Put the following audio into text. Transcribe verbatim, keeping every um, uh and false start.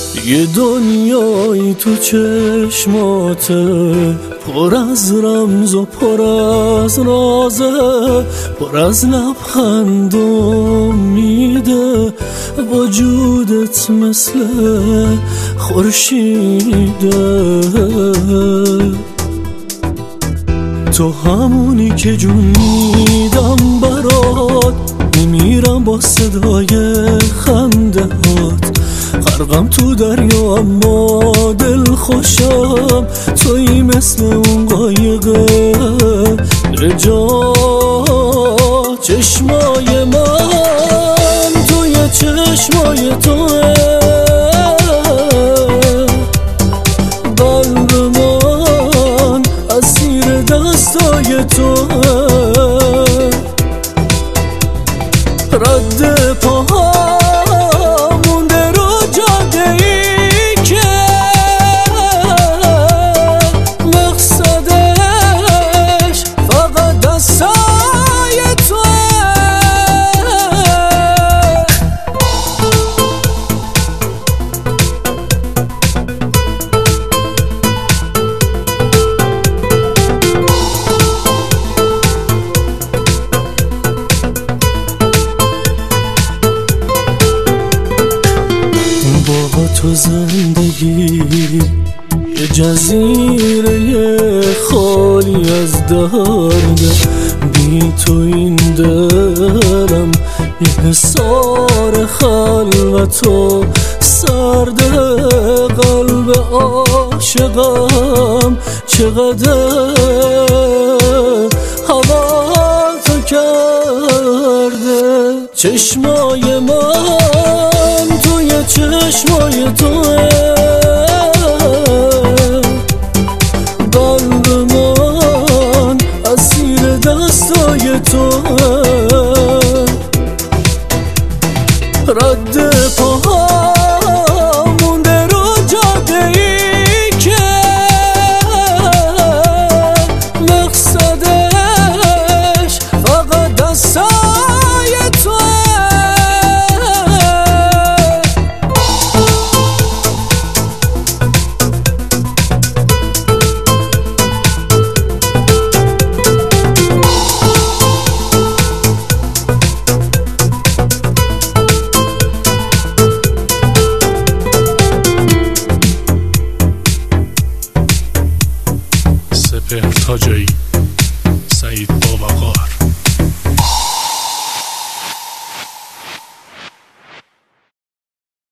یه دنیایی تو چشماته، پر از رمز و پر از رازه، پر از لبخند و امیده، وجودت مثل خورشیده. تو همونی که جون میدم برات، میمیرم با صدای خنده هات. غرقم تو دریا اما دل خوشم، تویی مثل اون قایقه نجات. چشمای من توی چشمای توه، قلب من اسیر دستای توه. رد پاها تو زندگی یه جزیره خالی از درده، بی تو این دلم یه حصار خلوت و سرده. قلب عاشقم چقدر هوا تو کرده. چشمای من توی چشمای توه، قلب من اسیر دستای توه. رد پاها مونده رو جاده ای که مقصدش فقط دستای توه. سپهر تاجایی، سعید باوقار.